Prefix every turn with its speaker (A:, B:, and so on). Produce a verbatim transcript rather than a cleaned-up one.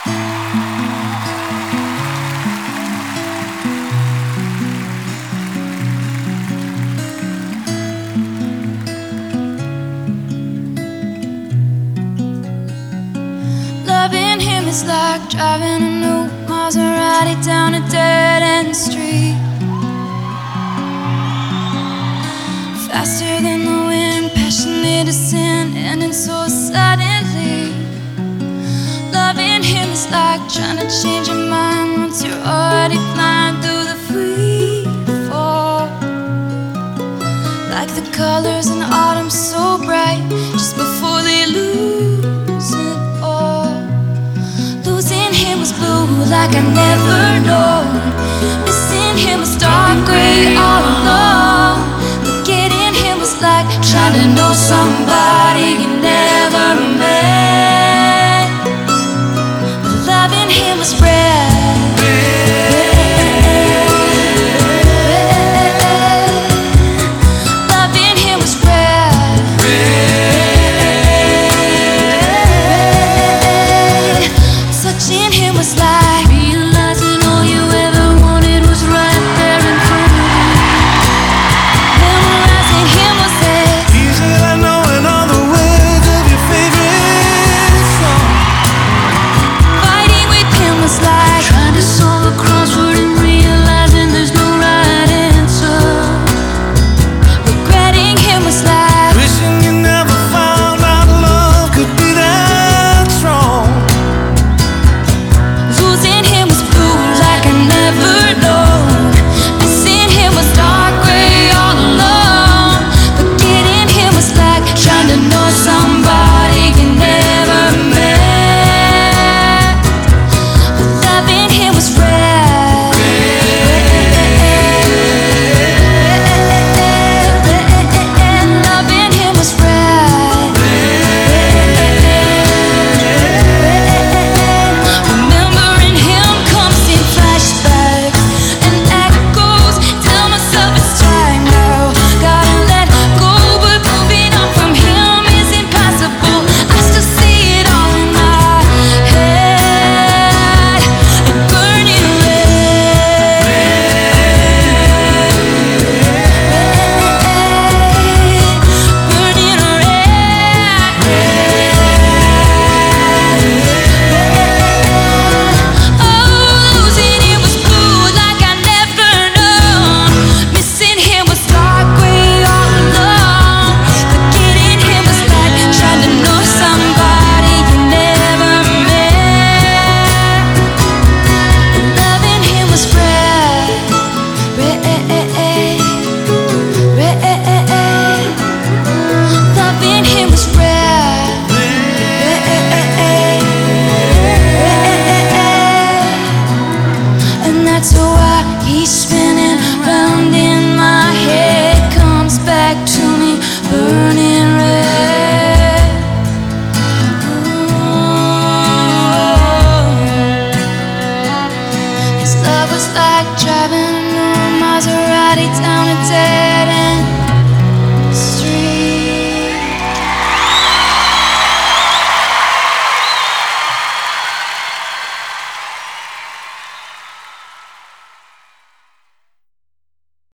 A: Loving him is like driving a new Maserati down a dead-end street, faster than the wind, passionate as sin, ending so suddenly. Loving him is like trying to change your mind once you're already flying through the free fall. Like the colors in autumn so bright, just before they lose it all. Losing him was blue like I never known. Missing him was dark gray all along. But getting him was like trying to know somebody you never met. But loving him was red. Loving him was red. Touching him was like realizing all you ever wanted was right there in front of you. Memorizing him was it.
B: Easy like knowing all the words of your favorite song.
A: Fighting with him was like trying to solve a crossword